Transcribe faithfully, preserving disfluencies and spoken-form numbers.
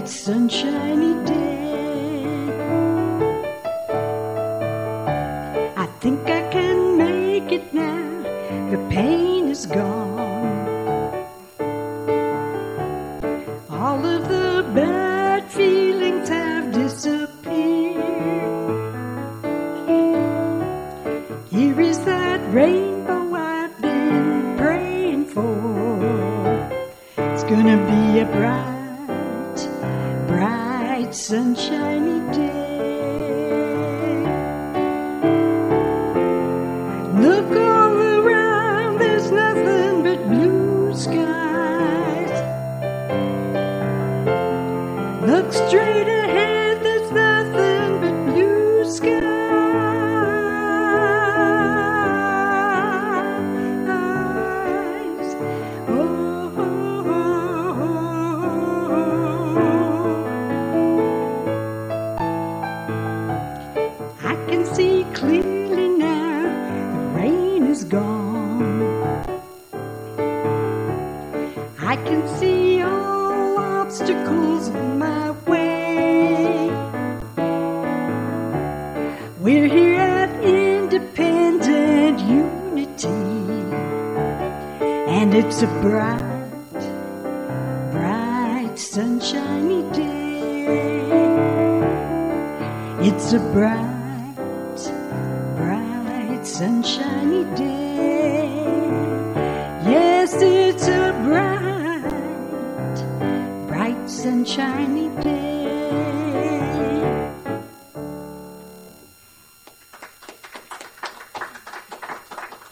bright, sunshiny day. I think I can make it now, the pain is gone. All of the bad feelings have disappeared. Here is that rainbow I've been praying for. It's gonna be a bright, bright, sunshiny day. Look all around, there's nothing but blue skies. Look straight ahead, there's nothing but blue skies. I can see clearly now, the rain is gone. I can see all obstacles in my way. We're here at Independent Unity, and it's a bright, bright, sunshiny day. It's a bright, bright, sunshiny day. Yes, it's a bright, bright, sunshiny day.